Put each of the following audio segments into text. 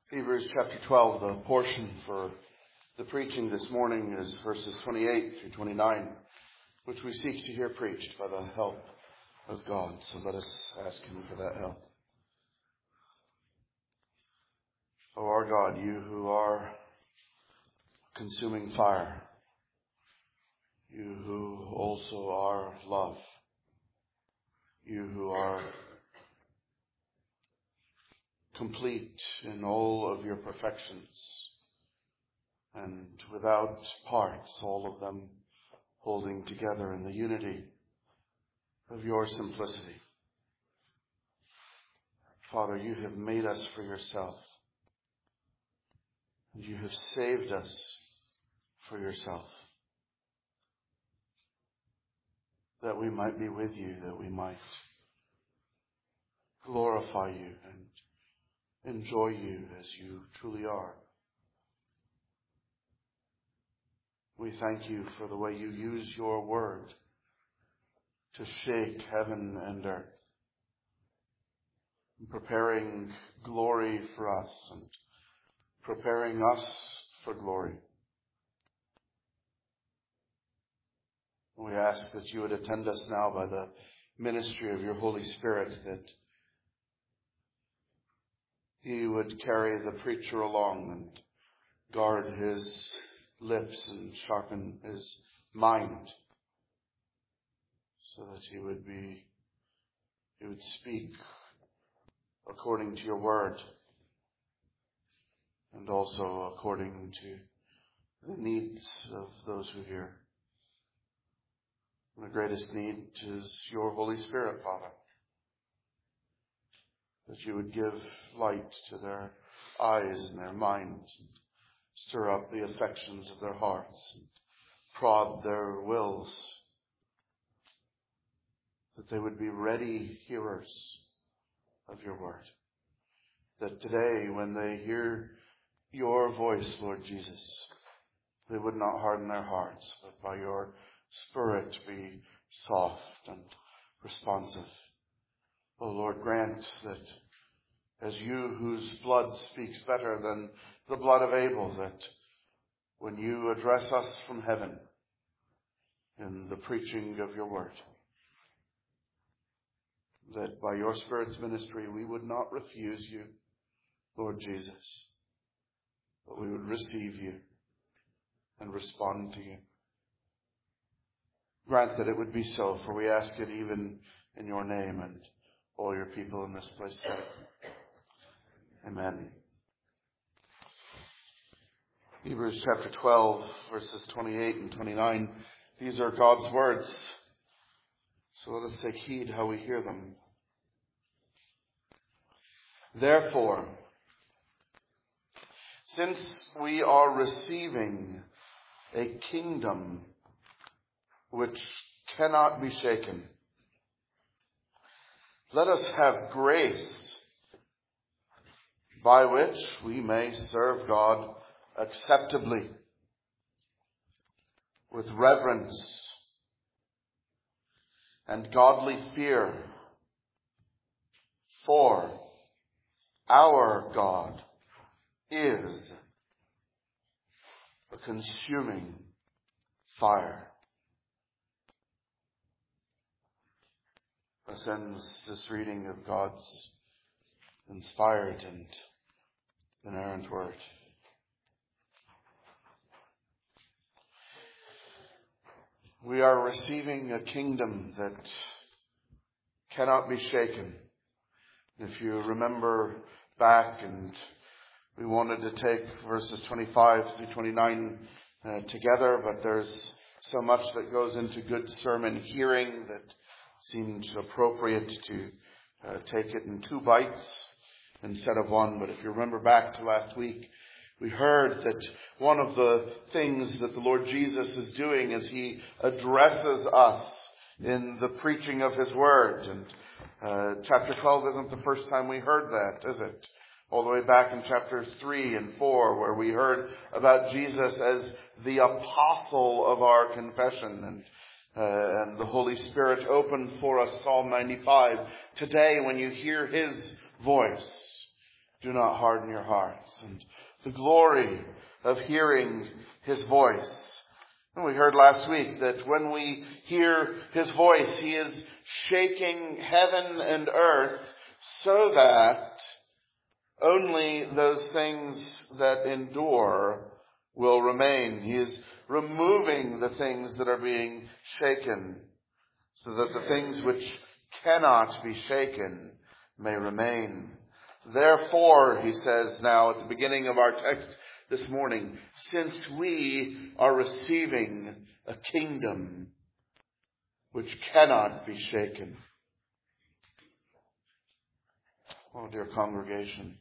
Hebrews chapter 12, the portion for the preaching this morning is verses 28 through 29, which we seek to hear preached by the help of God. So let us ask Him for that help. O our God, you who are consuming fire, you who also are love, you who are complete in all of your perfections, and without parts, all of them holding together in the unity of your simplicity. Father, you have made us for yourself, and you have saved us for yourself, that we might be with you, that we might glorify you and enjoy you as you truly are. We thank you for the way you use your word to shake heaven and earth, preparing glory for us and preparing us for glory. We ask that you would attend us now by the ministry of your Holy Spirit, that He would carry the preacher along and guard his lips and sharpen his mind, so that he would speak according to your word, and also according to the needs of those who hear. And the greatest need is your Holy Spirit, Father, that you would give light to their eyes and their minds, and stir up the affections of their hearts, and prod their wills, that they would be ready hearers of your word. That today, when they hear your voice, Lord Jesus, they would not harden their hearts, but by your Spirit be soft and responsive. O Lord, grant that as you whose blood speaks better than the blood of Abel, that when you address us from heaven in the preaching of your word, that by your Spirit's ministry we would not refuse you, Lord Jesus, but we would receive you and respond to you. Grant that it would be so, for we ask it even in your name, and all your people in this place say, Amen. Hebrews chapter 12, verses 28 and 29. These are God's words, so let us take heed how we hear them. Therefore, since we are receiving a kingdom which cannot be shaken, let us have grace by which we may serve God acceptably, with reverence and godly fear. For our God is a consuming fire. Thus ends this reading of God's inspired and inerrant word. We are receiving a kingdom that cannot be shaken. If you remember back, and we wanted to take verses 25 through 29 together, but there's so much that goes into good sermon hearing that seemed appropriate to take it in 2 bites instead of 1. But if you remember back to last week, we heard that one of the things that the Lord Jesus is doing is He addresses us in the preaching of His word. And chapter 12 isn't the first time we heard that, is it? All the way back in chapters 3 and 4, where we heard about Jesus as the apostle of our confession, and the Holy Spirit opened for us Psalm 95. Today, when you hear His voice, do not harden your hearts. And the glory of hearing his voice. And we heard last week that when we hear his voice, he is shaking heaven and earth so that only those things that endure will remain. He is removing the things that are being shaken so that the things which cannot be shaken may remain. Therefore, he says now at the beginning of our text this morning, since we are receiving a kingdom which cannot be shaken. Oh, dear congregation,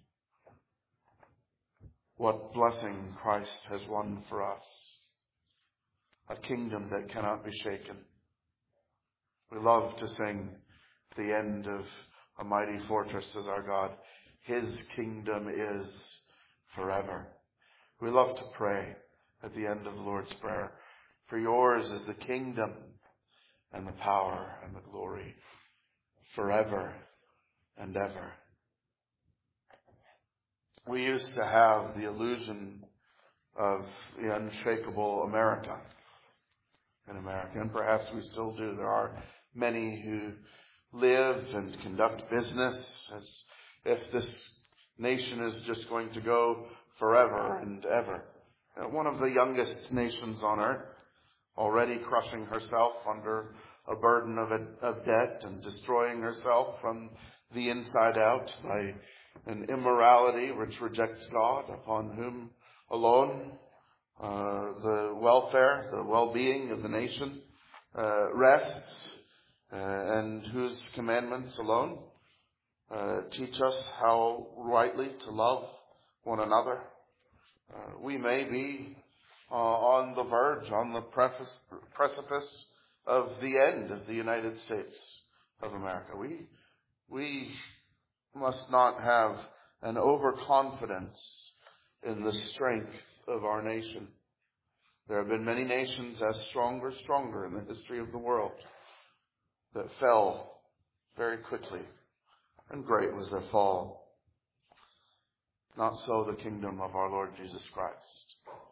what blessing Christ has won for us. A kingdom that cannot be shaken. We love to sing the end of A Mighty Fortress is Our God. His kingdom is forever. We love to pray at the end of the Lord's Prayer, for yours is the kingdom and the power and the glory forever and ever. We used to have the illusion of the unshakable America in America, and perhaps we still do. There are many who live and conduct business as if this nation is just going to go forever and ever. One of the youngest nations on earth, already crushing herself under a burden of debt and destroying herself from the inside out by an immorality which rejects God, upon whom alone the welfare, the well-being of the nation rests, and whose commandments alone teach us how rightly to love one another. We may be on the verge, on the precipice of the end of the United States of America. We must not have an overconfidence in the strength of our nation. There have been many nations as stronger in the history of the world that fell very quickly, and great was their fall. Not so the kingdom of our Lord Jesus Christ.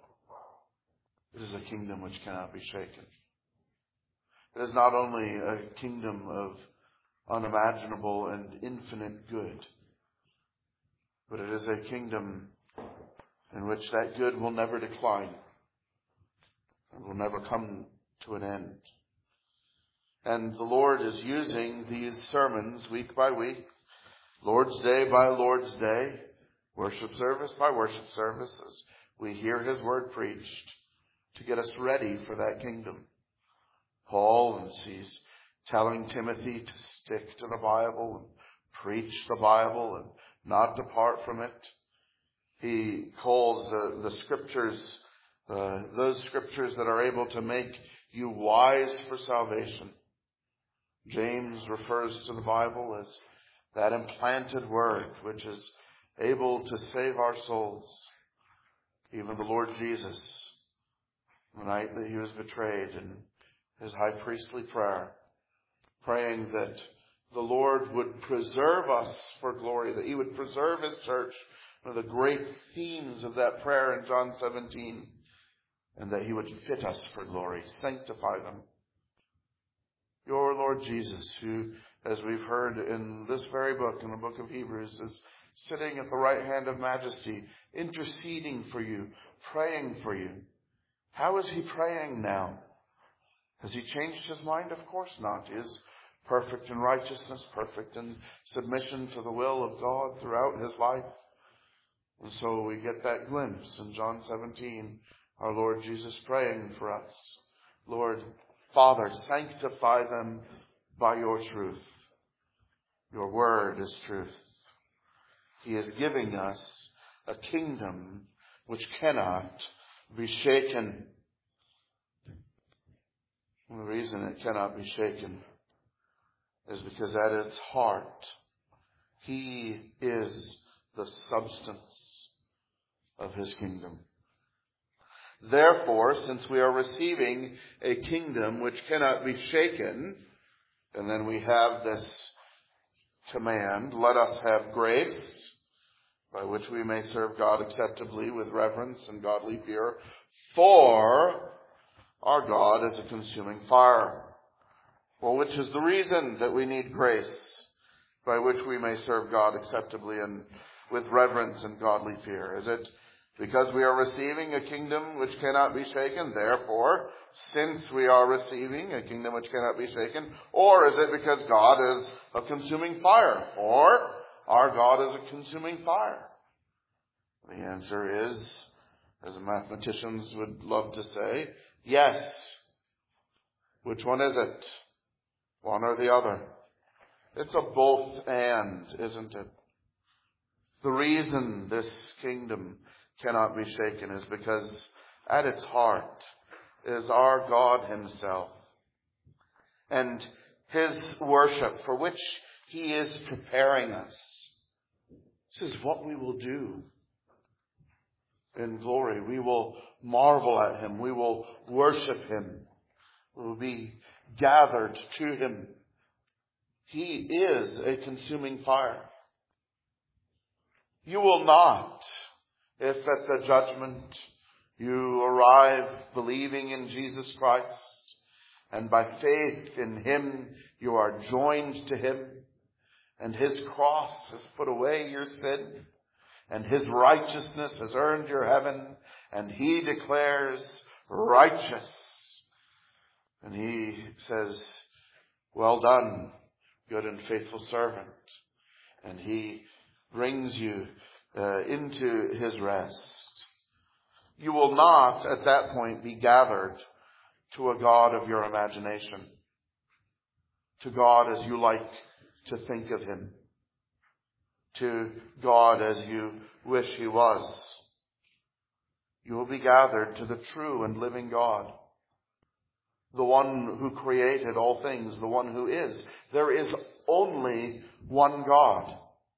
It is a kingdom which cannot be shaken. It is not only a kingdom of unimaginable and infinite good, but it is a kingdom in which that good will never decline and will never come to an end. And the Lord is using these sermons week by week, Lord's Day by Lord's Day, worship service by worship service, as we hear his word preached, to get us ready for that kingdom. Paul, as he's telling Timothy to stick to the Bible and preach the Bible and not depart from it, he calls the scriptures, those scriptures that are able to make you wise for salvation. James refers to the Bible as that implanted word which is able to save our souls. Even the Lord Jesus, the night that he was betrayed, in his high priestly prayer, praying that the Lord would preserve us for glory, that he would preserve his church. One of the great themes of that prayer in John 17, and that he would fit us for glory, sanctify them. Your Lord Jesus, who, as we've heard in this very book, in the book of Hebrews, is sitting at the right hand of majesty, interceding for you, praying for you. How is he praying now? Has he changed his mind? Of course not. He is perfect in righteousness, perfect in submission to the will of God throughout his life. And so we get that glimpse in John 17, our Lord Jesus praying for us. Lord, Father, sanctify them by your truth. Your word is truth. He is giving us a kingdom which cannot be shaken. And the reason it cannot be shaken is because at its heart, he is the substance of his kingdom. Therefore, since we are receiving a kingdom which cannot be shaken, and then we have this command, let us have grace by which we may serve God acceptably with reverence and godly fear. For our God is a consuming fire. Well, which is the reason that we need grace by which we may serve God acceptably and with reverence and godly fear? Is it because we are receiving a kingdom which cannot be shaken, therefore, since we are receiving a kingdom which cannot be shaken? Or is it because God is a consuming fire? Or our God is a consuming fire? The answer is, as the mathematicians would love to say, yes. Which one is it? One or the other? It's a both and, isn't it? The reason this kingdom cannot be shaken is because at its heart is our God himself. And his worship for which he is preparing us. This is what we will do in glory. We will marvel at him. We will worship him. We will be gathered to him. He is a consuming fire. You will not, if at the judgment you arrive believing in Jesus Christ, and by faith in him you are joined to him, and his cross has put away your sin, and his righteousness has earned your heaven, and he declares righteous. And he says, well done, good and faithful servant. And he brings you into his rest. You will not at that point be gathered to a God of your imagination, to God as you like to think of him, to God as you wish he was. You will be gathered to the true and living God, the one who created all things, the one who is. There is only one God.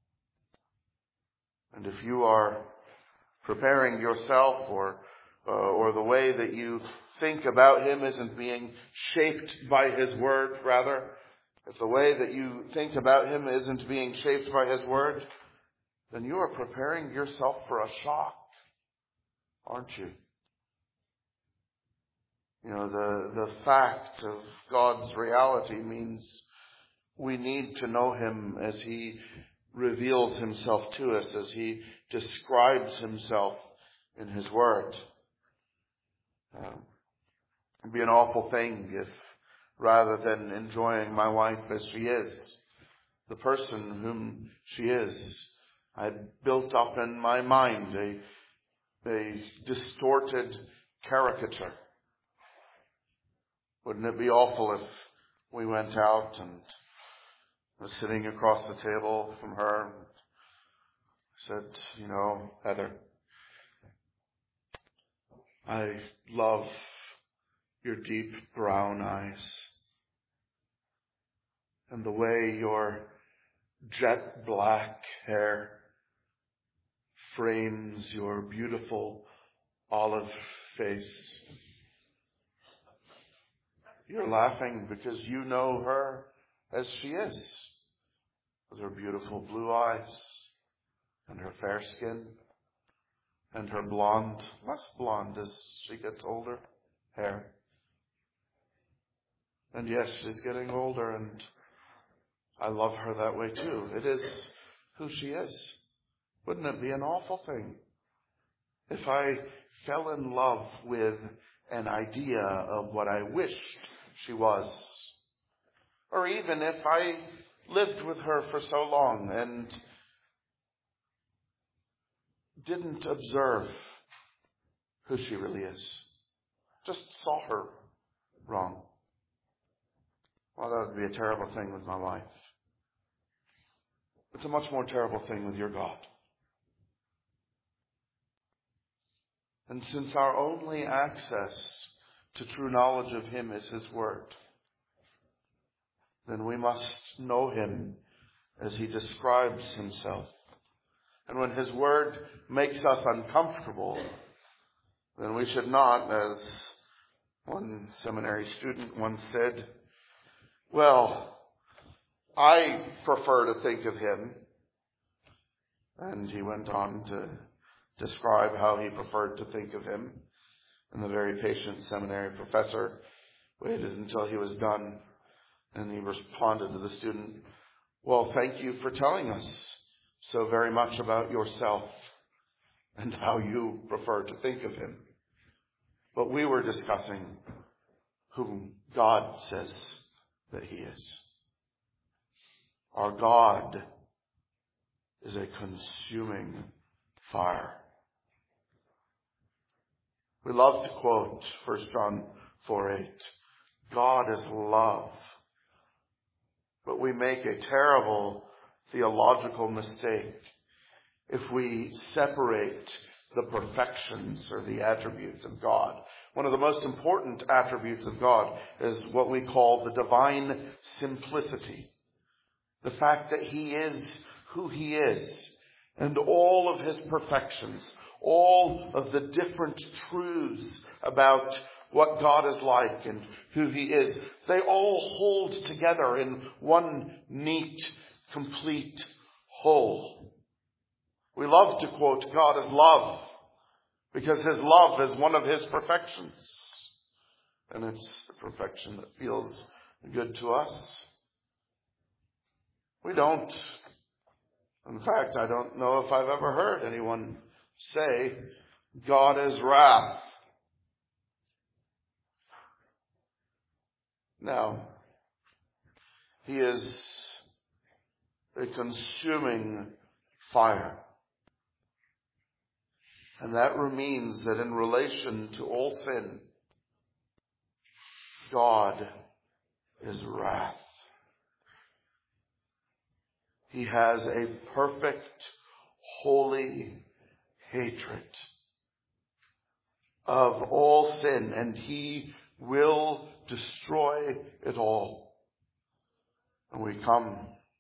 And if you are preparing yourself or the way that you think about him isn't being shaped by his word, rather, if the way that you think about him isn't being shaped by his word, then you are preparing yourself for a shock, aren't you? You know, the fact of God's reality means we need to know him as he reveals himself to us, as he describes himself in his word. It'd be an awful thing if, rather than enjoying my wife as she is, the person whom she is, I had built up in my mind a distorted caricature. Wouldn't it be awful if we went out and was sitting across the table from her and said, you know, Heather, I love your deep brown eyes and the way your jet black hair frames your beautiful olive face. You're laughing because you know her as she is, with her beautiful blue eyes and her fair skin and her blonde, less blonde as she gets older, hair. And yes, she's getting older, and I love her that way too. It is who she is. Wouldn't it be an awful thing if I fell in love with an idea of what I wished she was? Or even if I lived with her for so long and didn't observe who she really is, just saw her wrong. Well, that would be a terrible thing with my wife. It's a much more terrible thing with your God. And since our only access to true knowledge of him is his word, then we must know him as he describes himself. And when his word makes us uncomfortable, then we should not, as one seminary student once said, well, I prefer to think of him And he went on to describe how he preferred to think of him. And the very patient seminary professor waited until he was done, and he responded to the student, "Well, thank you for telling us so very much about yourself and how you prefer to think of him. But we were discussing whom God says that he is. Our God is a consuming fire." We love to quote 1 John 4:8. God is love. But we make a terrible theological mistake if we separate the perfections or the attributes of God. One of the most important attributes of God is what we call the divine simplicity. The fact that he is who he is, and all of his perfections, all of the different truths about what God is like and who he is, they all hold together in one neat, complete whole. We love to quote God as love, because his love is one of his perfections. And it's the perfection that feels good to us. We don't. In fact, I don't know if I've ever heard anyone say, God is wrath. No. He is a consuming fire. And that means that in relation to all sin, God is wrath. He has a perfect, holy hatred of all sin, and he will destroy it all. And we come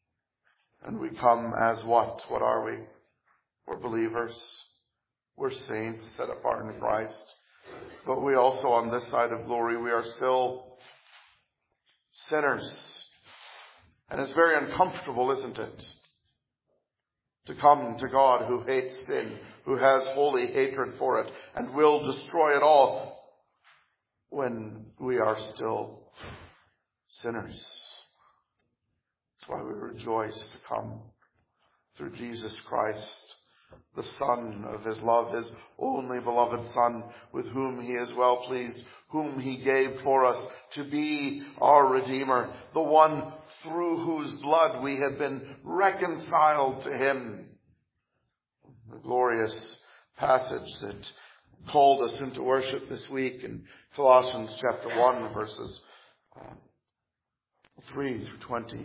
as what? What are we? We're believers. We're saints set apart in Christ. But we also, on this side of glory, we are still sinners. And it's very uncomfortable, isn't it? To come to God who hates sin, who has holy hatred for it, and will destroy it all when we are still sinners. That's why we rejoice to come through Jesus Christ, the Son of his love, his only beloved Son, with whom he is well pleased, whom he gave for us to be our Redeemer, the one through whose blood we have been reconciled to him. The glorious passage that called us into worship this week in Colossians chapter 1, verses 3 through 20.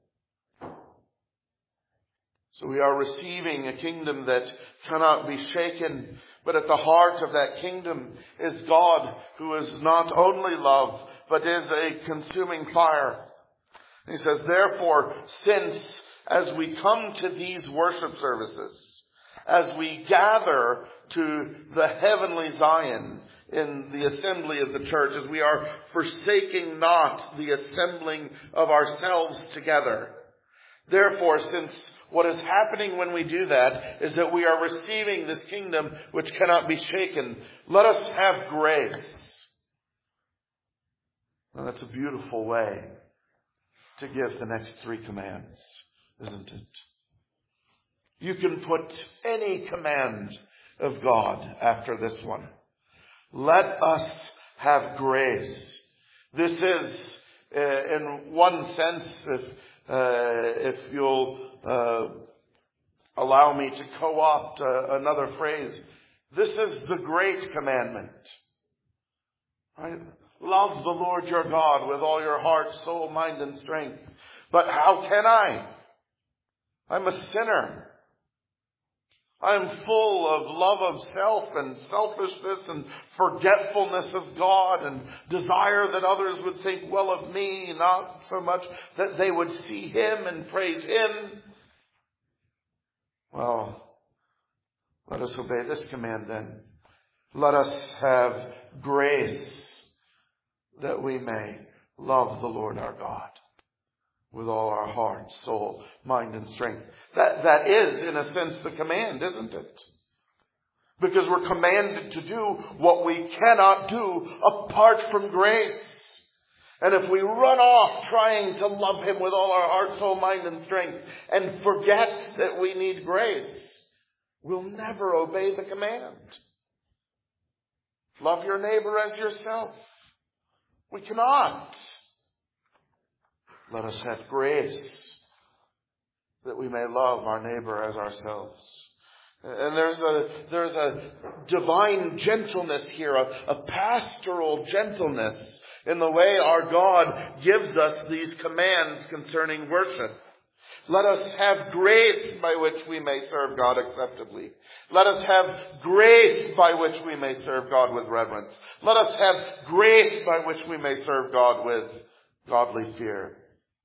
So we are receiving a kingdom that cannot be shaken, but at the heart of that kingdom is God, who is not only love, but is a consuming fire. And he says, therefore, since as we come to these worship services, as we gather to the heavenly Zion in the assembly of the church, as we are forsaking not the assembling of ourselves together, therefore, since what is happening when we do that is that we are receiving this kingdom which cannot be shaken, let us have grace. Now that's a beautiful way to give the next three commands, isn't it? You can put any command of God after this one. Let us have grace. This is, in one sense, if you'll allow me to co-opt another phrase, this is the great commandment. Right? Love the Lord your God with all your heart, soul, mind, and strength. But how can I? I'm a sinner. I'm full of love of self and selfishness and forgetfulness of God and desire that others would think well of me, not so much that they would see him and praise him. Well, let us obey this command then. Let us have grace that we may love the Lord our God with all our heart, soul, mind, and strength. That is, in a sense, the command, isn't it? Because we're commanded to do what we cannot do apart from grace. And if we run off trying to love Him with all our heart, soul, mind, and strength and forget that we need grace, we'll never obey the command. Love your neighbor as yourself. We cannot. Let us have grace that we may love our neighbor as ourselves. And there's a divine gentleness here, a pastoral gentleness in the way our God gives us these commands concerning worship. Let us have grace by which we may serve God acceptably. Let us have grace by which we may serve God with reverence. Let us have grace by which we may serve God with godly fear.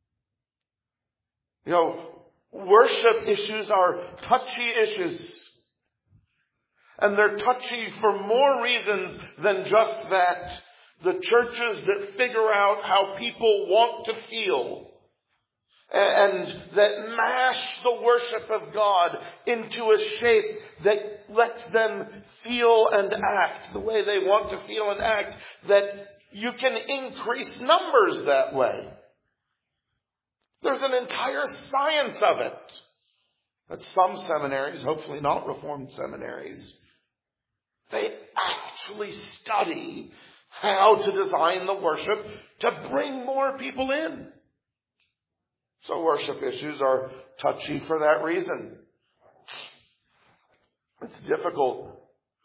You know, worship issues are touchy issues. And they're touchy for more reasons than just that. The churches that figure out how people want to feel and that mash the worship of God into a shape that lets them feel and act the way they want to feel and act, that you can increase numbers that way. There's an entire science of it that some seminaries, hopefully not Reformed seminaries, they actually study how to design the worship to bring more people in. So worship issues are touchy for that reason. It's difficult.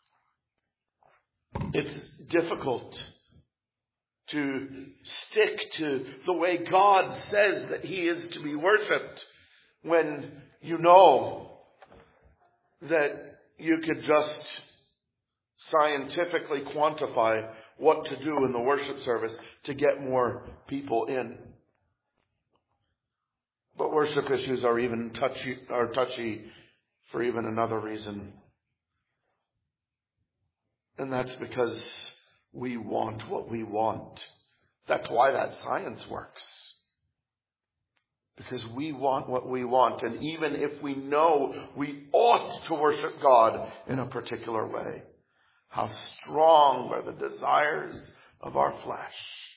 It's difficult to stick to the way God says that He is to be worshipped when you know that you could just scientifically quantify what to do in the worship service to get more people in. But worship issues are even touchy for even another reason. And that's because we want what we want. That's why that science works. Because we want what we want. And even if we know we ought to worship God in a particular way, how strong are the desires of our flesh.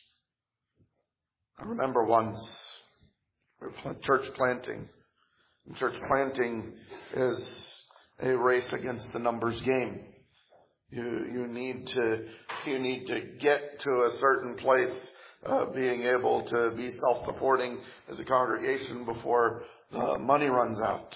I remember once we were church planting. And church planting is a race against the numbers game. You need to get to a certain place, being able to be self-supporting as a congregation before the money runs out.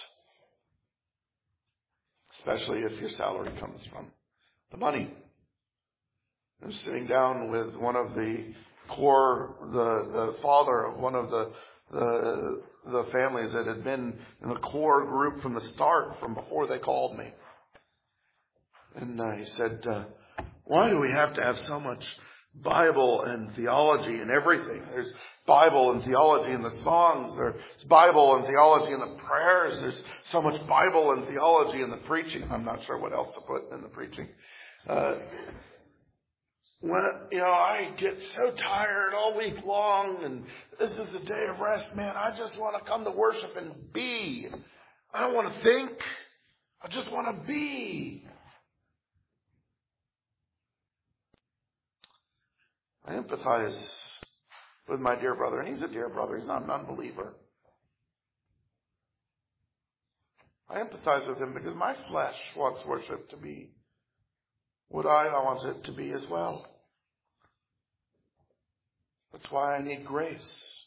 Especially if your salary comes from the money. I was sitting down with one of the the father of one of the families that had been in the core group from the start, from before they called me. And he said, why do we have to have so much Bible and theology and everything? There's Bible and theology in the songs. There's Bible and theology in the prayers. There's so much Bible and theology in the preaching. I'm not sure what else to put in the preaching. When, I get so tired all week long and this is a day of rest, man, I just want to come to worship and be. I don't want to think. I just want to be. I empathize with my dear brother, and he's a dear brother. He's not an unbeliever. I empathize with him because my flesh wants worship to be what I want it to be as well. That's why I need grace.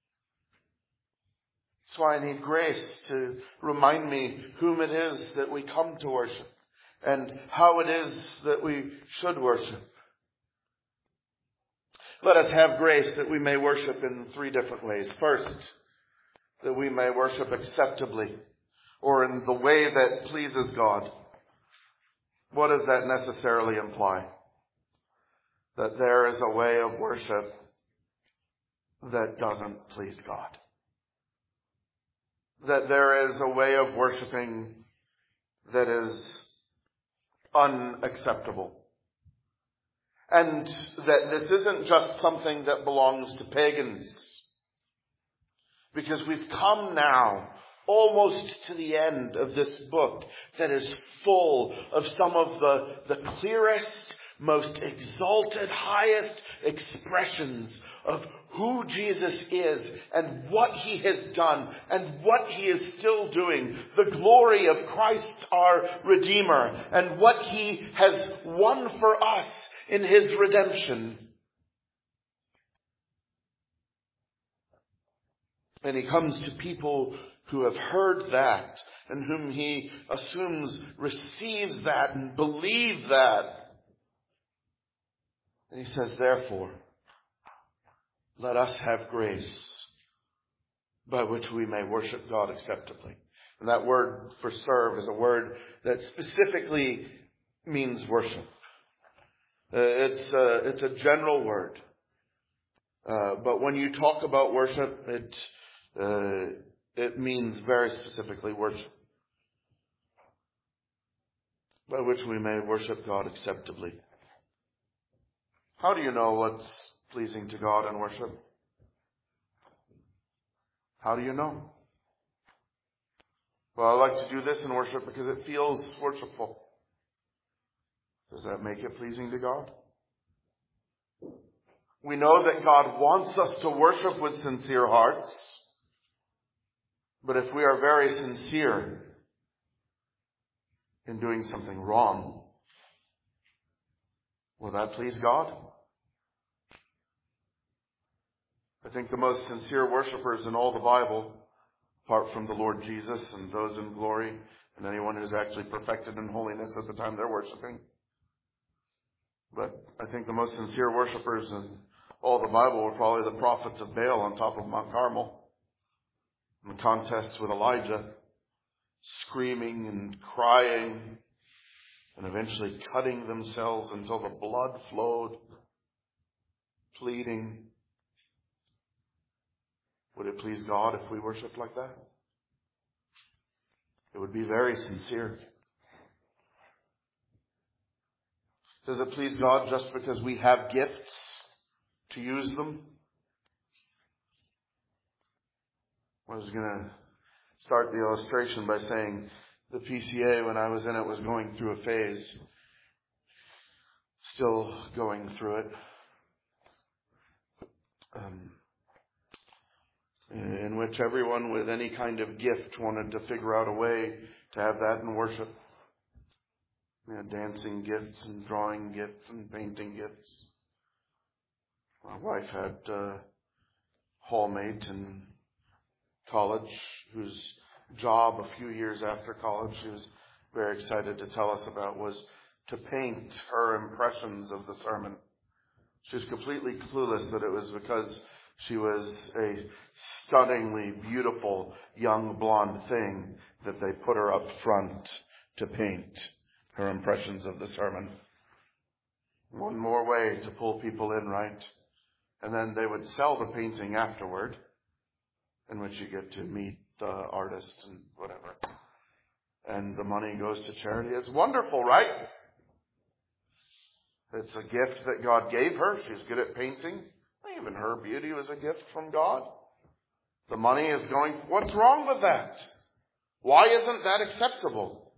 That's why I need grace to remind me whom it is that we come to worship and how it is that we should worship. Let us have grace that we may worship in 3 different ways. First, that we may worship acceptably, or in the way that pleases God. What does that necessarily imply? That there is a way of worship that doesn't please God. That there is a way of worshiping that is unacceptable. And that this isn't just something that belongs to pagans. Because we've come now almost to the end of this book that is full of some of the clearest, most exalted, highest expressions of who Jesus is and what he has done and what he is still doing. The glory of Christ our Redeemer and what he has won for us in his redemption. And he comes to people who have heard that and whom he assumes receives that and believe that. And he says, therefore, let us have grace by which we may worship God acceptably. And that word for serve is a word that specifically means worship. It's a general word. But when you talk about worship, it means very specifically worship, by which we may worship God acceptably. How do you know what's pleasing to God in worship? How do you know? Well, I like to do this in worship because it feels worshipful. Does that make it pleasing to God? We know that God wants us to worship with sincere hearts. But if we are very sincere in doing something wrong, will that please God? I think the most sincere worshipers in all the Bible, apart from the Lord Jesus and those in glory and anyone who's actually perfected in holiness at the time they're worshiping, but I think the most sincere worshipers in all the Bible were probably the prophets of Baal on top of Mount Carmel. In the contests with Elijah, screaming and crying and eventually cutting themselves until the blood flowed, pleading. Would it please God if we worshiped like that? It would be very sincere. Does it please God just because we have gifts to use them? I was going to start the illustration by saying the PCA, when I was in it, was going through a phase. Still going through it. In which everyone with any kind of gift wanted to figure out a way to have that in worship. We had dancing gifts and drawing gifts and painting gifts. My wife had a hallmate in college whose job a few years after college she was very excited to tell us about was to paint her impressions of the sermon. She was completely clueless that it was because she was a stunningly beautiful young blonde thing that they put her up front to paint her impressions of the sermon. One more way to pull people in, right? And then they would sell the painting afterward, in which you get to meet the artist and whatever. And the money goes to charity. It's wonderful, right? It's a gift that God gave her. She's good at painting. Even her beauty was a gift from God. The money is going. What's wrong with that? Why isn't that acceptable?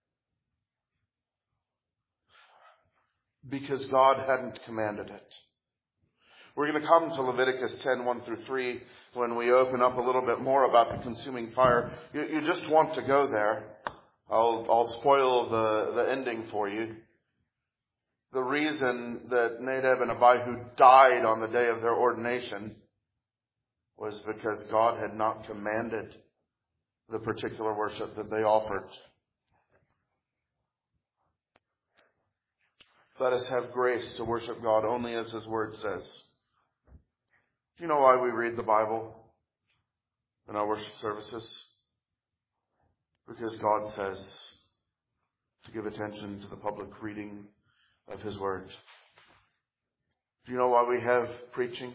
Because God hadn't commanded it. We're going to come to Leviticus 10, 1 through 3 when we open up a little bit more about the consuming fire. You just want to go there. I'll spoil the ending for you. The reason that Nadab and Abihu died on the day of their ordination was because God had not commanded the particular worship that they offered. Let us have grace to worship God only as His Word says. Do you know why we read the Bible in our worship services? Because God says to give attention to the public reading of His Word. Do you know why we have preaching?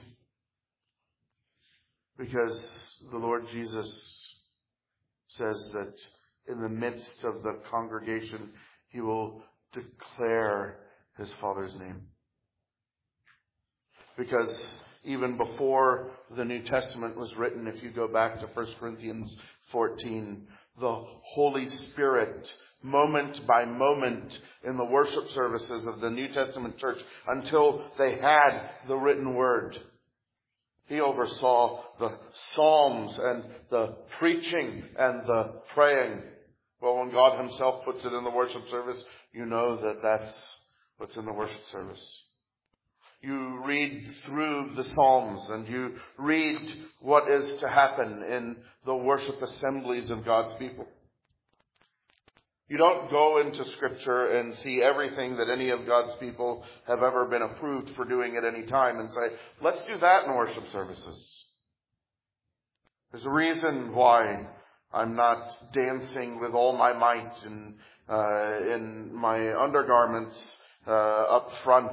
Because the Lord Jesus says that in the midst of the congregation, He will declare His Father's name. Because even before the New Testament was written. If you go back to 1 Corinthians 14, the Holy Spirit, moment by moment in the worship services of the New Testament church, until they had the written word. He oversaw the psalms and the preaching and the praying. Well, when God himself puts it in the worship service, you know that that's what's in the worship service. You read through the Psalms and you read what is to happen in the worship assemblies of God's people. You don't go into Scripture and see everything that any of God's people have ever been approved for doing at any time and say, let's do that in worship services. There's a reason why I'm not dancing with all my might in my undergarments up front.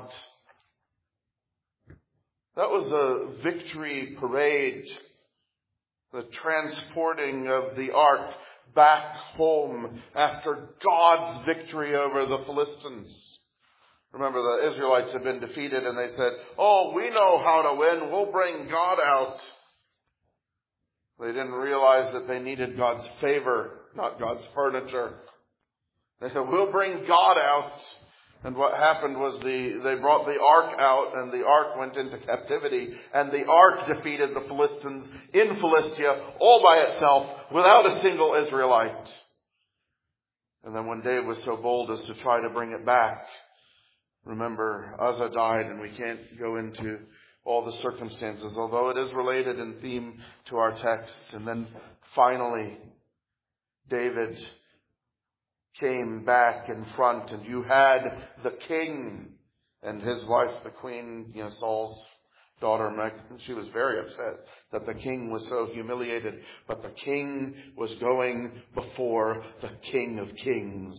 That was a victory parade, the transporting of the ark back home after God's victory over the Philistines. Remember, the Israelites had been defeated and they said, oh, we know how to win. We'll bring God out. They didn't realize that they needed God's favor, not God's furniture. They said, we'll bring God out. And what happened was they brought the ark out, and the ark went into captivity, and the ark defeated the Philistines in Philistia all by itself without a single Israelite. And then when David was so bold as to try to bring it back, remember, Uzzah died, and we can't go into all the circumstances, although it is related in theme to our text. And then finally, David came back in front, and you had the king and his wife, the queen, Saul's daughter, she was very upset that the king was so humiliated. But the king was going before the King of Kings.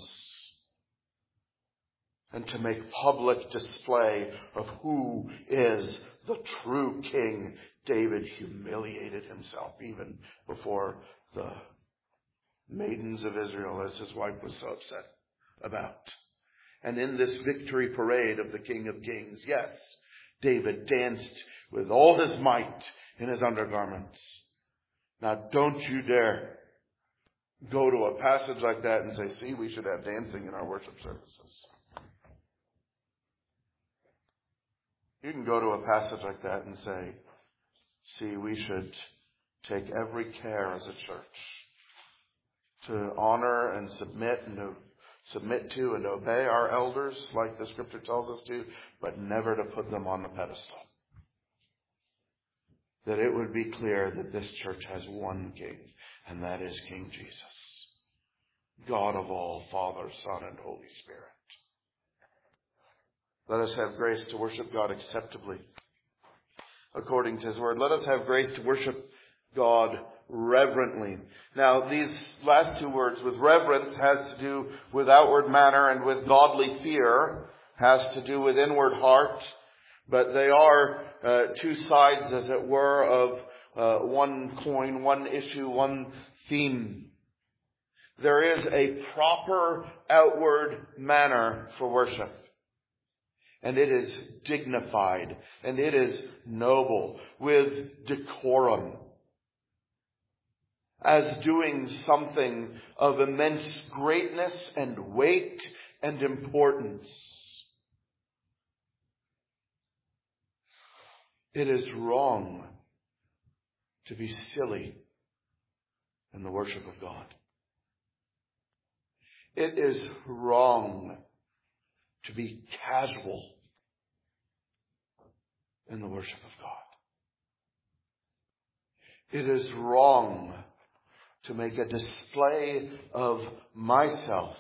And to make public display of who is the true king, David humiliated himself even before the maidens of Israel, as his wife was so upset about. And in this victory parade of the King of Kings, yes, David danced with all his might in his undergarments. Now, don't you dare go to a passage like that and say, see, we should have dancing in our worship services. You can go to a passage like that and say, see, we should take every care as a church to honor and submit to and obey our elders like the Scripture tells us to, but never to put them on the pedestal. That it would be clear that this church has one King, and that is King Jesus, God of all, Father, Son, and Holy Spirit. Let us have grace to worship God acceptably according to His Word. Let us have grace to worship God reverently. Now, these last two words, with reverence, has to do with outward manner, and with godly fear has to do with inward heart. But they are two sides, as it were, of one coin, one issue, one theme. There is a proper outward manner for worship. And it is dignified, and it is noble, with decorum, as doing something of immense greatness and weight and importance. It is wrong to be silly in the worship of God. It is wrong to be casual in the worship of God. It is wrong to make a display of myself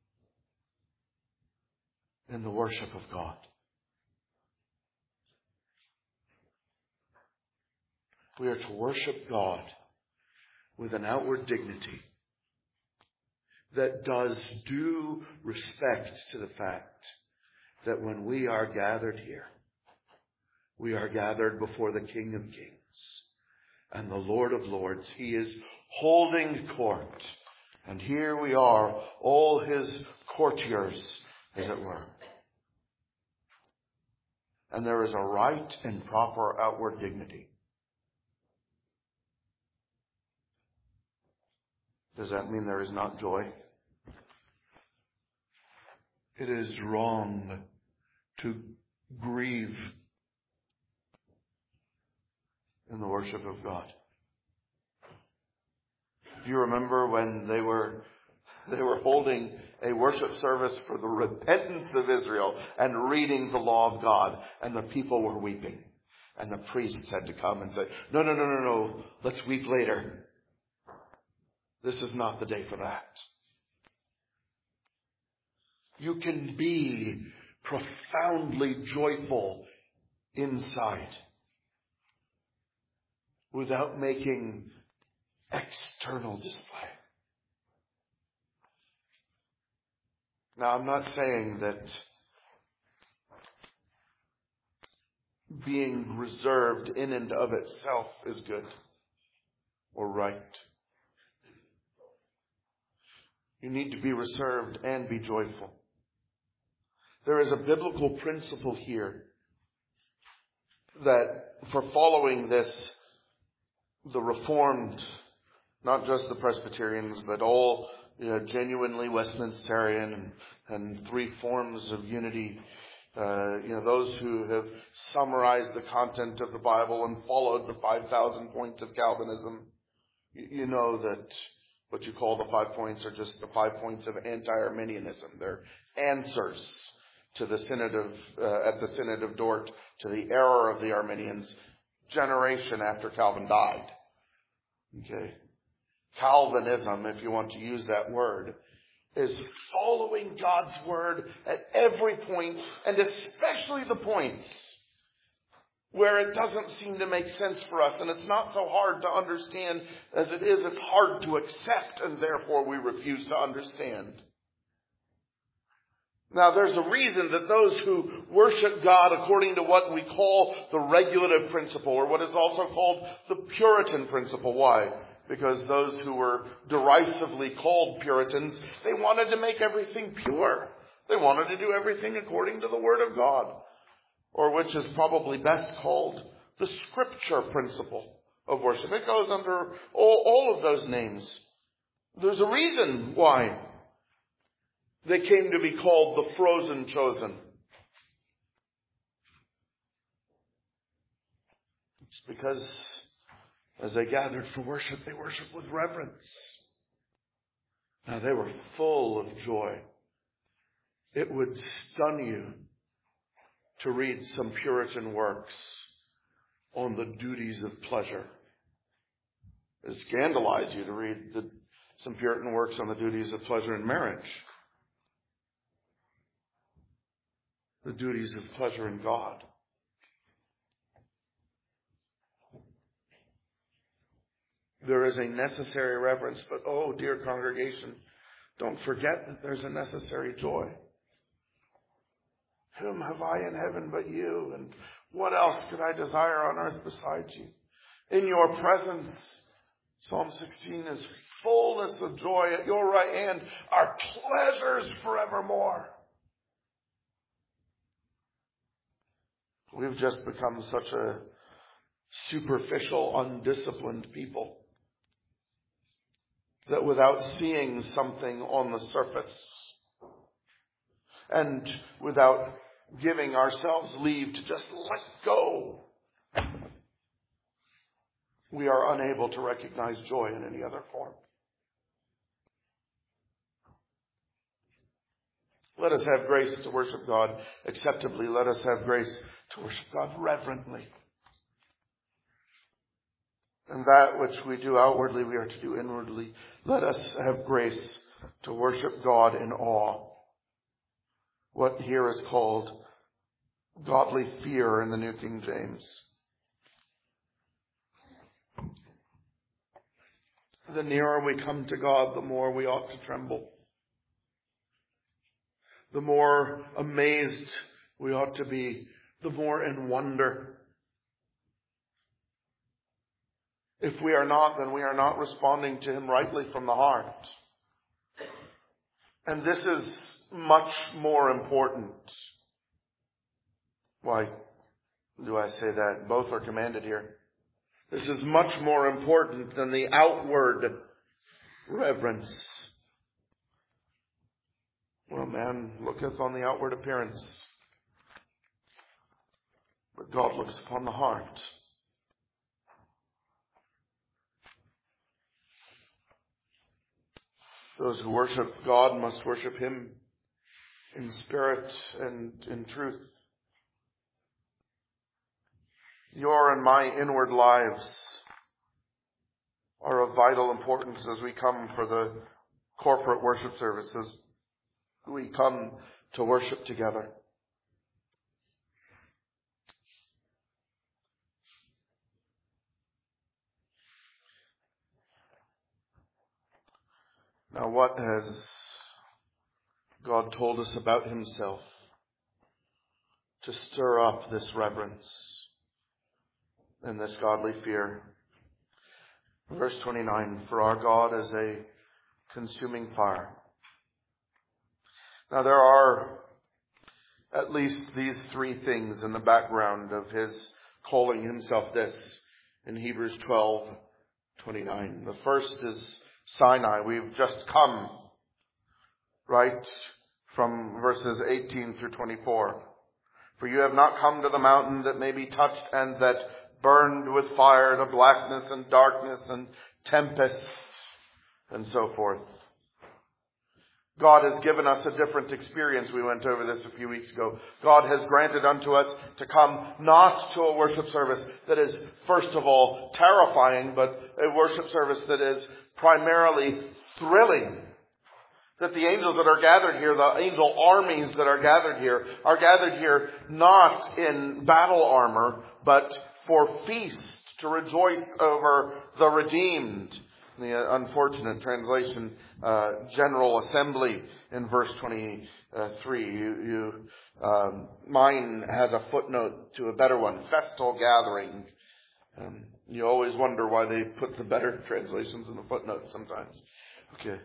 in the worship of God. We are to worship God with an outward dignity that does due respect to the fact that when we are gathered here, we are gathered before the King of Kings and the Lord of Lords. He is holding court. And here we are, all His courtiers, as it were. and there is a right and proper outward dignity. Does that mean there is not joy? It is wrong to grieve in the worship of God. Do you remember when they were holding a worship service for the repentance of Israel and reading the law of God, and the people were weeping, and the priests had to come and say, no, let's weep later. This is not the day for that. You can be profoundly joyful inside without making external display. Now, I'm not saying that being reserved in and of itself is good or right. You need to be reserved and be joyful. There is a biblical principle here that for following this, the Reformed, not just the Presbyterians, but all genuinely Westminsterian and three forms of unity, those who have summarized the content of the Bible and followed the 5,000 points of Calvinism, you know that what you call the 5 points are just the 5 points of anti-Arminianism. They're answers to the Synod at the Synod of Dort, to the error of the Arminians, generation after Calvin died. Okay. Calvinism, if you want to use that word, is following God's word at every point, and especially the points where it doesn't seem to make sense for us. And it's not so hard to understand as it is. It's hard to accept, and therefore we refuse to understand. Now, there's a reason that those who worship God according to what we call the regulative principle, or what is also called the Puritan principle. Why? Because those who were derisively called Puritans, they wanted to make everything pure. They wanted to do everything according to the Word of God, or which is probably best called the Scripture principle of worship. It goes under all of those names. There's a reason why they came to be called the frozen chosen. It's because as they gathered for worship, they worshiped with reverence. Now, they were full of joy. It would stun you to read some Puritan works on the duties of pleasure. It would scandalize you to read some Puritan works on the duties of pleasure in marriage. The duties of pleasure in God. There is a necessary reverence, but oh, dear congregation, don't forget that there's a necessary joy. Whom have I in heaven but you? And what else could I desire on earth besides you? In your presence, Psalm 16 is fullness of joy. At your right hand are pleasures forevermore. We've just become such a superficial, undisciplined people that without seeing something on the surface and without giving ourselves leave to just let go, we are unable to recognize joy in any other form. Let us have grace to worship God acceptably. Let us have grace to worship God reverently. And that which we do outwardly, we are to do inwardly. Let us have grace to worship God in awe. What here is called godly fear in the New King James. The nearer we come to God, the more we ought to tremble. The more amazed we ought to be, the more in wonder. If we are not, then we are not responding to Him rightly from the heart. And this is much more important. Why? do I say that? Both are commanded here. This is much more important than the outward reverence. Well, man looketh on the outward appearance, but God looks upon the heart. Those who worship God must worship Him in spirit and in truth. Your and my inward lives are of vital importance as we come for the corporate worship services. We come to worship together. Now, what has God told us about Himself to stir up this reverence and this godly fear? Verse 29, for our God is a consuming fire. Now, there are at least these three things in the background of His calling Himself this in Hebrews 12:29. The first is Sinai. We've just come, right, from verses 18 through 24. For you have not come to the mountain that may be touched and that burned with fire, to blackness and darkness and tempests and so forth. God has given us a different experience. We went over this a few weeks ago. God has granted unto us to come not to a worship service that is, first of all, terrifying, but a worship service that is primarily thrilling. That the angels that are gathered here, the angel armies that are gathered here not in battle armor, but for feast, to rejoice over the redeemed. The unfortunate translation, General Assembly in verse 23. Mine has a footnote to a better one, Festal Gathering. You always wonder why they put the better translations in the footnotes sometimes. Okay.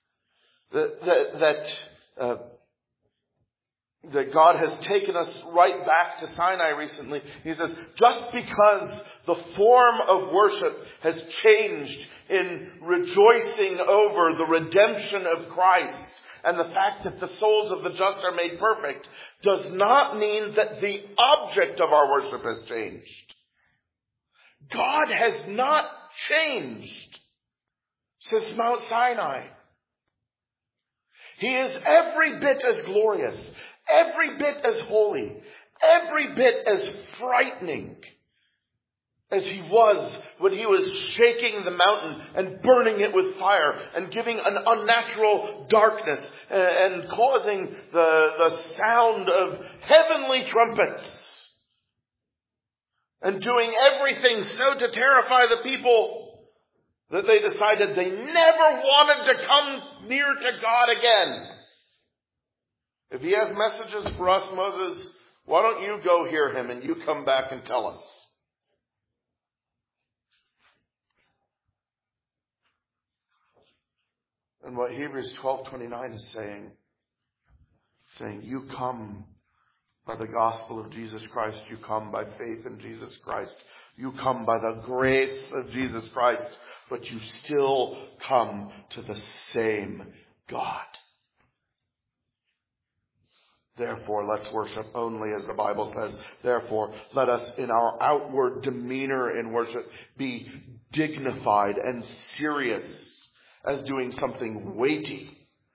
That God has taken us right back to Sinai recently. He says, just because the form of worship has changed in rejoicing over the redemption of Christ and the fact that the souls of the just are made perfect, does not mean that the object of our worship has changed. God has not changed since Mount Sinai. He is every bit as glorious, every bit as holy, every bit as frightening as He was when He was shaking the mountain and burning it with fire and giving an unnatural darkness and causing the sound of heavenly trumpets and doing everything so to terrify the people that they decided they never wanted to come near to God again. If He has messages for us, Moses, why don't you go hear Him and you come back and tell us? And what Hebrews 12:29 is saying, you come by the gospel of Jesus Christ. You come by faith in Jesus Christ. You come by the grace of Jesus Christ. But you still come to the same God. Therefore, let's worship only as the Bible says. Therefore, let us in our outward demeanor in worship be dignified and serious as doing something weighty.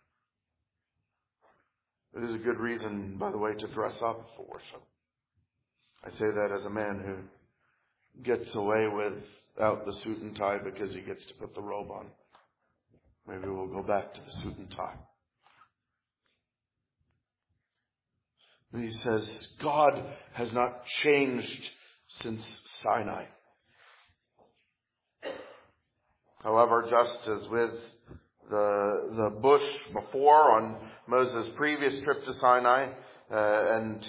It is a good reason, by the way, to dress up for worship. I say that as a man who gets away without the suit and tie because he gets to put the robe on. Maybe we'll go back to the suit and tie. And he says, God has not changed since Sinai. However, just as with the bush before on Moses' previous trip to Sinai, and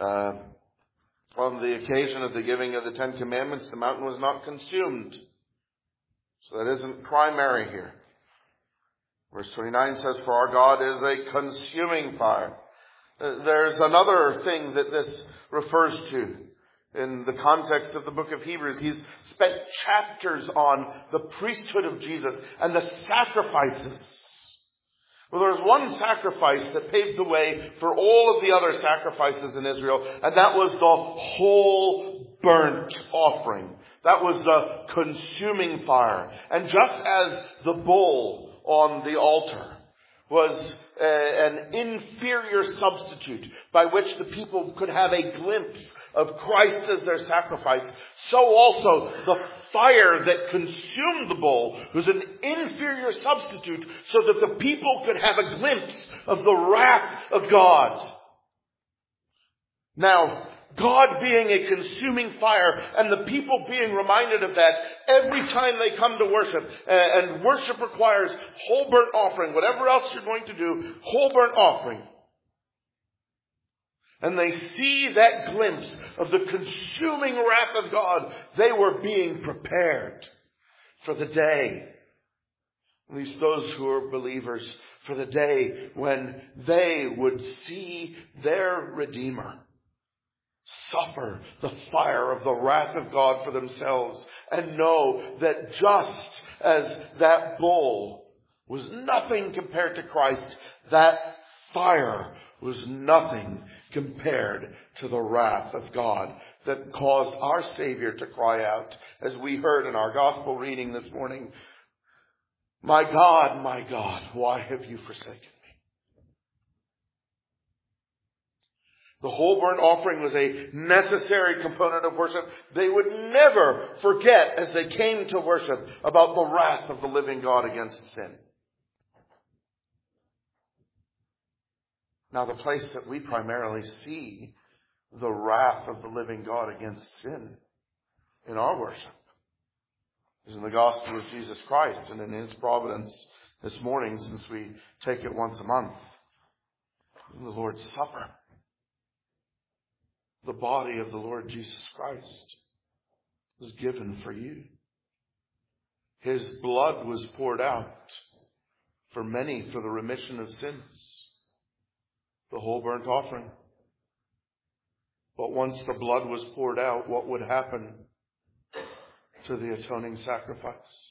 on the occasion of the giving of the Ten Commandments, the mountain was not consumed. So that isn't primary here. Verse 29 says, for our God is a consuming fire. There's another thing that this refers to In the context of the book of Hebrews, he's spent chapters on the priesthood of Jesus and the sacrifices. Well, there was one sacrifice that paved the way for all of the other sacrifices in Israel, and that was the whole burnt offering. That was the consuming fire. And just as the bull on the altar was an inferior substitute by which the people could have a glimpse of Christ as their sacrifice, so also the fire that consumed the bull was an inferior substitute so that the people could have a glimpse of the wrath of God. Now, God being a consuming fire and the people being reminded of that every time they come to worship. And worship requires whole burnt offering. Whatever else you're going to do, whole burnt offering. And they see that glimpse of the consuming wrath of God. They were being prepared for the day. At least those who are believers, for the day when they would see their Redeemer suffer the fire of the wrath of God for themselves and know that just as that bull was nothing compared to Christ, that fire was nothing compared to the wrath of God that caused our Savior to cry out, as we heard in our gospel reading this morning, my God, why have you forsaken me? The whole burnt offering was a necessary component of worship. They would never forget as they came to worship about the wrath of the living God against sin. Now, the place that we primarily see the wrath of the living God against sin in our worship is in the gospel of Jesus Christ and in His providence this morning, since we take it once a month. The Lord's Supper. The body of the Lord Jesus Christ was given for you. His blood was poured out for many for the remission of sins. The whole burnt offering. But once the blood was poured out, what would happen to the atoning sacrifice?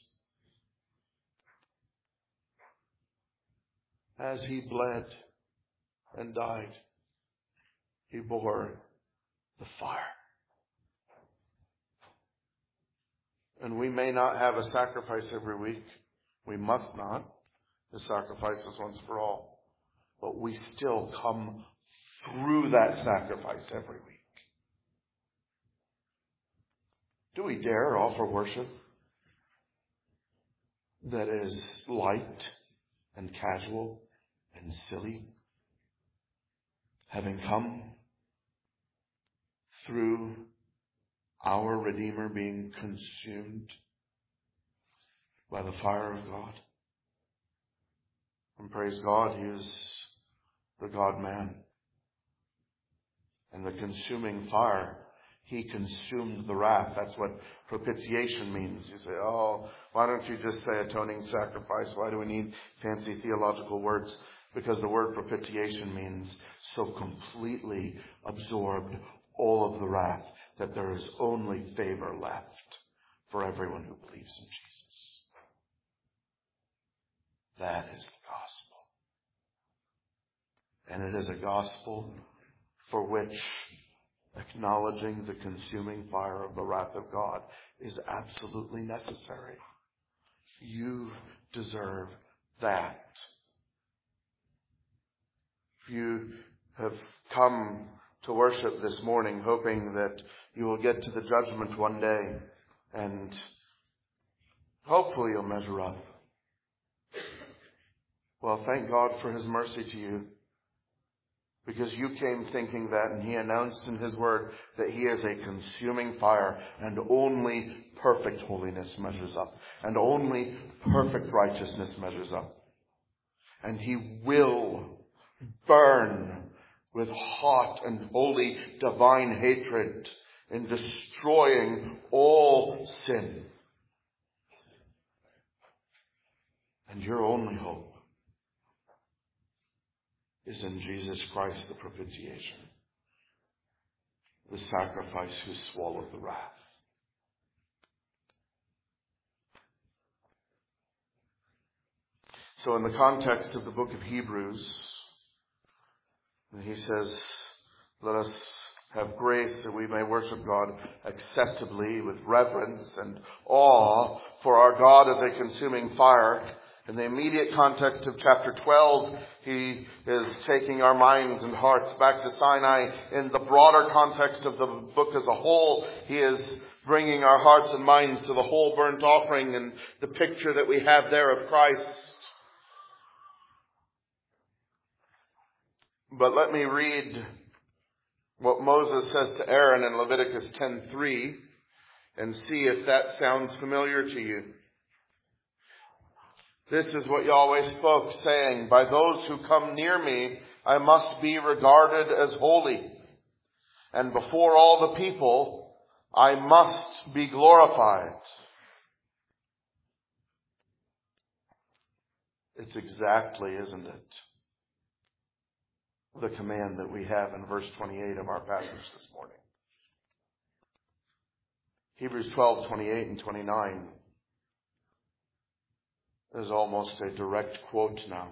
As He bled and died, He bore the fire. And we may not have a sacrifice every week. We must not. The sacrifice is once for all. But we still come through that sacrifice every week. Do we dare offer worship that is light and casual and silly? Having come through our Redeemer being consumed by the fire of God. And praise God, He is the God-man. And the consuming fire, He consumed the wrath. That's what propitiation means. You say, oh, why don't you just say atoning sacrifice? Why do we need fancy theological words? Because the word propitiation means so completely absorbed all of the wrath that there is only favor left for everyone who believes in Jesus. That is the gospel. And it is a gospel for which acknowledging the consuming fire of the wrath of God is absolutely necessary. You deserve that. If you have come to worship this morning hoping that you will get to the judgment one day and hopefully you'll measure up, well, thank God for His mercy to you. Because you came thinking that, and He announced in His word that He is a consuming fire, and only perfect holiness measures up, and only perfect righteousness measures up. And He will burn with hot and holy divine hatred in destroying all sin. And your only hope is in Jesus Christ, the propitiation. the sacrifice who swallowed the wrath. So in the context of the book of Hebrews, he says, let us have grace that we may worship God acceptably with reverence and awe, for our God is a consuming fire. In the immediate context of chapter 12, he is taking our minds and hearts back to Sinai. In the broader context of the book as a whole, he is bringing our hearts and minds to the whole burnt offering and the picture that we have there of Christ. But let me read what Moses says to Aaron in Leviticus 10:3 and see if that sounds familiar to you. This is what Yahweh spoke, saying, by those who come near me, I must be regarded as holy. And before all the people, I must be glorified. It's exactly, isn't it, the command that we have in verse 28 of our passage this morning. Hebrews 12:28 and 29 is almost a direct quote now.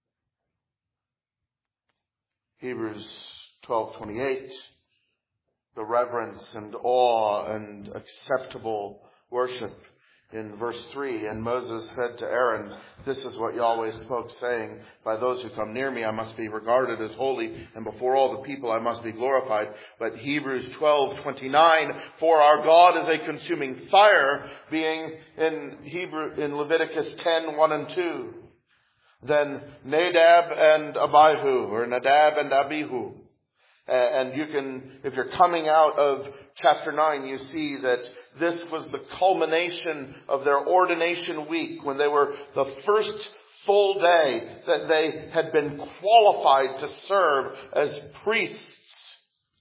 Hebrews 12:28, the reverence and awe and acceptable worship. In verse 3, and Moses said to Aaron, this is what Yahweh spoke, saying, by those who come near me I must be regarded as holy, and before all the people I must be glorified. But Hebrews 12:29, for our God is a consuming fire, being in Leviticus 10:1 and 2. Then Nadab and Abihu, or Nadab and Abihu. And you can, if you're coming out of chapter 9, you see that this was the culmination of their ordination week, when they were the first full day that they had been qualified to serve as priests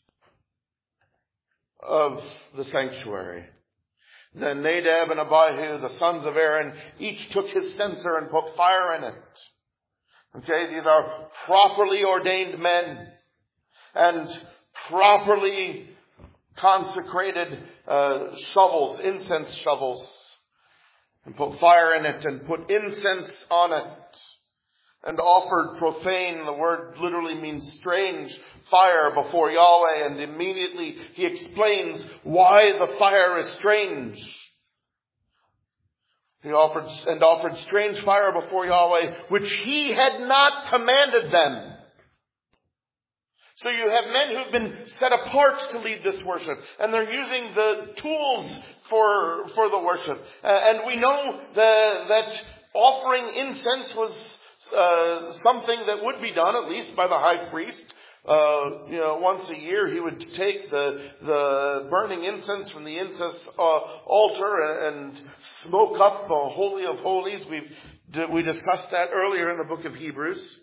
of the sanctuary. Then Nadab and Abihu, the sons of Aaron, each took his censer and put fire in it. Okay, these are properly ordained men and properly consecrated shovels, incense shovels, and put fire in it and put incense on it, and offered profane, the word literally means strange, fire before Yahweh. And immediately he explains why the fire is strange. He offered strange fire before Yahweh, which he had not commanded them. So you have men who've been set apart to lead this worship, and they're using the tools for the worship. And we know that offering incense was something that would be done, at least by the high priest. Once a year he would take the burning incense from the incense altar and smoke up the Holy of Holies. We discussed that earlier in the book of Hebrews.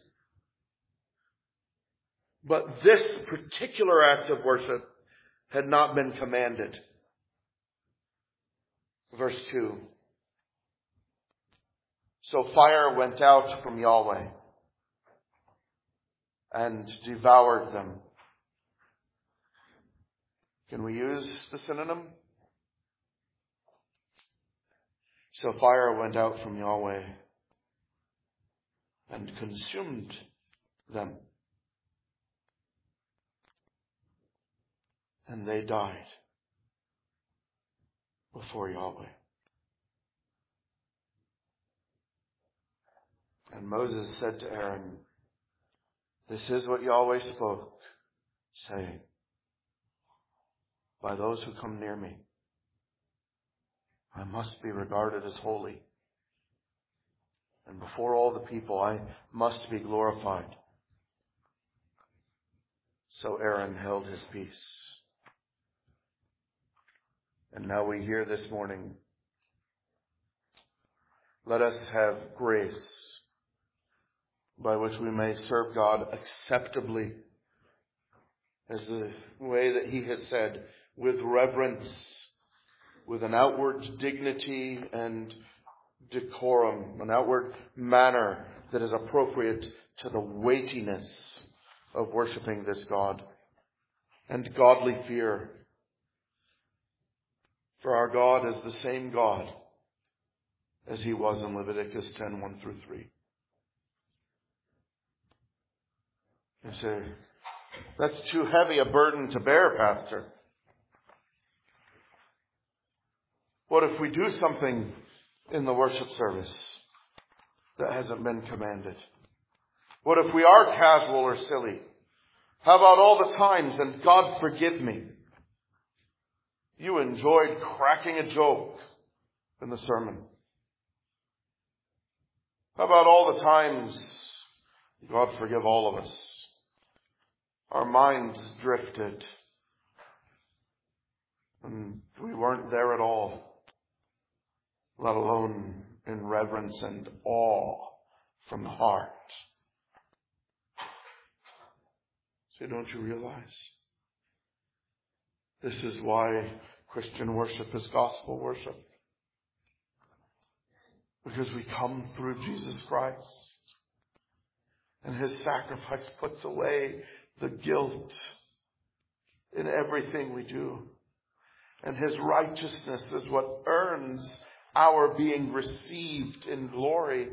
But this particular act of worship had not been commanded. Verse 2. So fire went out from Yahweh and devoured them. Can we use the synonym? So fire went out from Yahweh and consumed them. And they died before Yahweh. And Moses said to Aaron, this is what Yahweh spoke, saying, by those who come near me, I must be regarded as holy. And before all the people, I must be glorified. So Aaron held his peace. And now we hear this morning, let us have grace by which we may serve God acceptably, as the way that he has said, with reverence, with an outward dignity and decorum, an outward manner that is appropriate to the weightiness of worshiping this God. and godly fear. For our God is the same God as He was in Leviticus 10:1-3. You say, that's too heavy a burden to bear, Pastor. What if we do something in the worship service that hasn't been commanded? What if we are casual or silly? How about all the times, and God forgive me, you enjoyed cracking a joke in the sermon? How about all the times, God forgive all of us, our minds drifted and we weren't there at all, let alone in reverence and awe from the heart? So don't you realize? This is why Christian worship is gospel worship. Because we come through Jesus Christ. And His sacrifice puts away the guilt in everything we do. And His righteousness is what earns our being received in glory.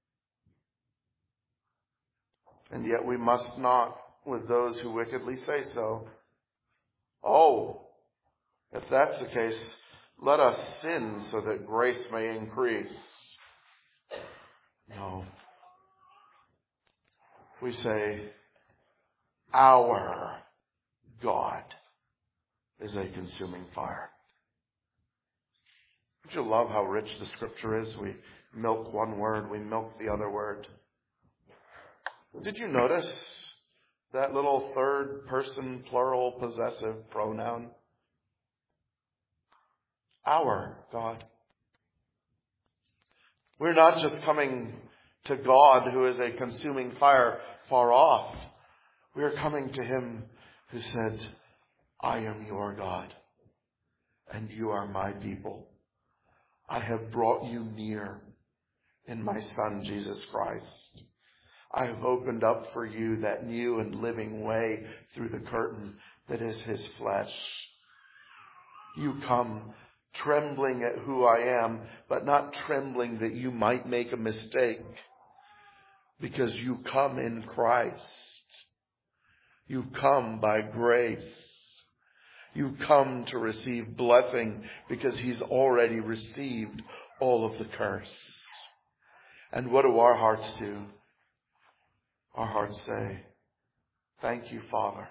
And yet we must not, with those who wickedly say so. Oh, if that's the case, let us sin so that grace may increase. No. We say, our God is a consuming fire. Don't you love how rich the Scripture is? We milk one word, we milk the other word. Did you notice that little third person plural possessive pronoun? Our God. We're not just coming to God, who is a consuming fire, far off. We are coming to Him who said, I am your God, and you are my people. I have brought you near in my Son, Jesus Christ. I have opened up for you that new and living way through the curtain that is His flesh. You come trembling at who I am, but not trembling that you might make a mistake, because you come in Christ. You come by grace. You come to receive blessing because He's already received all of the curse. And what do our hearts do? Our hearts say, thank you, Father,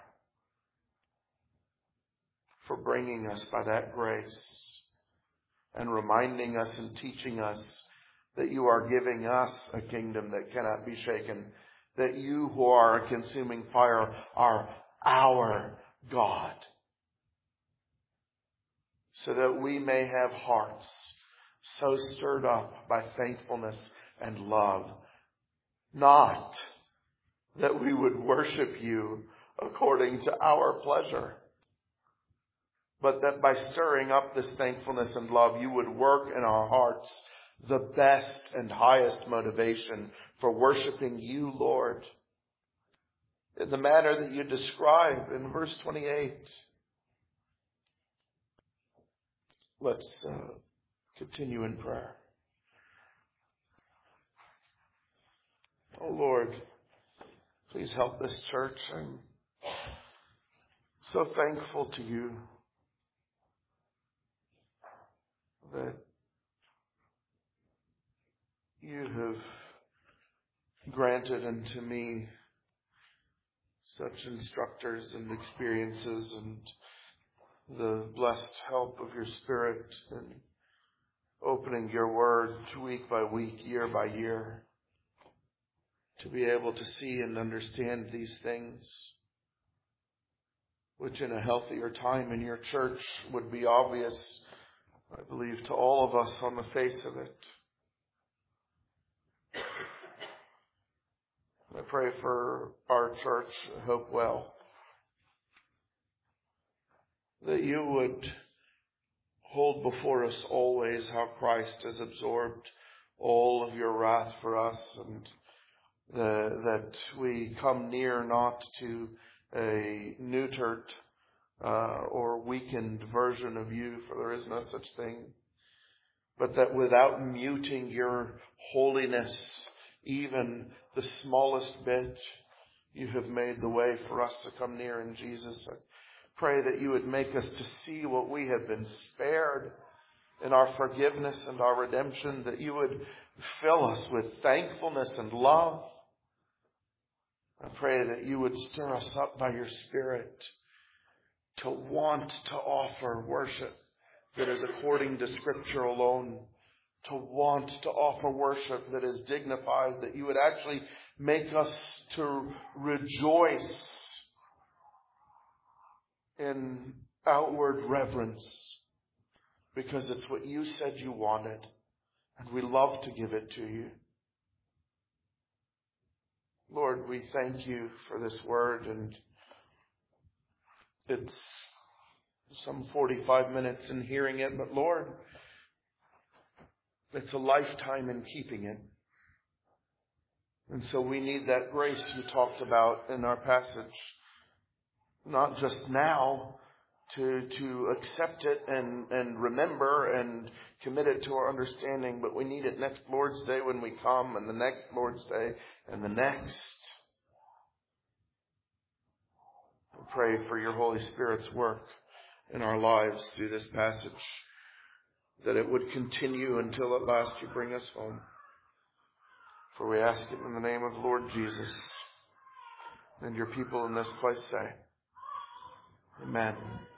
for bringing us by that grace and reminding us and teaching us that you are giving us a kingdom that cannot be shaken, that you who are a consuming fire are our God, so that we may have hearts so stirred up by thankfulness and love, not that we would worship you according to our pleasure, but that by stirring up this thankfulness and love, you would work in our hearts the best and highest motivation for worshiping you, Lord, in the manner that you describe in verse 28. Let's continue in prayer. Oh Lord, please help this church. I'm so thankful to you that you have granted unto me such instructors and experiences and the blessed help of your Spirit in opening your word week by week, year by year, to be able to see and understand these things, which in a healthier time in your church would be obvious, I believe, to all of us on the face of it. I pray for our church, Hopewell, that you would hold before us always how Christ has absorbed all of your wrath for us, and that we come near not to a neutered or weakened version of you, for there is no such thing. But that without muting your holiness, even the smallest bit, you have made the way for us to come near in Jesus. I pray that you would make us to see what we have been spared in our forgiveness and our redemption, that you would fill us with thankfulness and love. I pray that you would stir us up by your Spirit to want to offer worship that is according to Scripture alone, to want to offer worship that is dignified, that you would actually make us to rejoice in outward reverence, because it's what you said you wanted, and we love to give it to you. Lord, we thank you for this word, and it's some 45 minutes in hearing it, but Lord, it's a lifetime in keeping it. And so we need that grace you talked about in our passage, not just now to accept it and remember and commit it to our understanding, but we need it next Lord's Day when we come, and the next Lord's Day, and the next. We pray for your Holy Spirit's work in our lives through this passage, that it would continue until at last you bring us home. For we ask it in the name of Lord Jesus. And your people in this place say, Amen.